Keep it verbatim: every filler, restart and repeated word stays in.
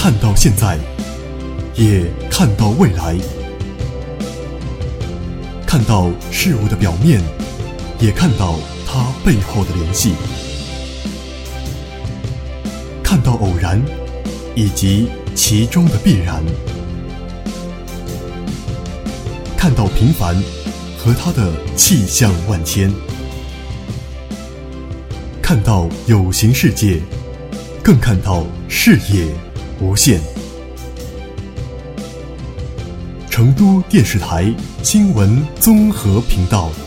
看到现在，也看到未来，看到事物的表面，也看到它背后的联系，看到偶然以及其中的必然，看到平凡和它的气象万千，看到有形世界，更看到视野无限。成都电视台新闻综合频道。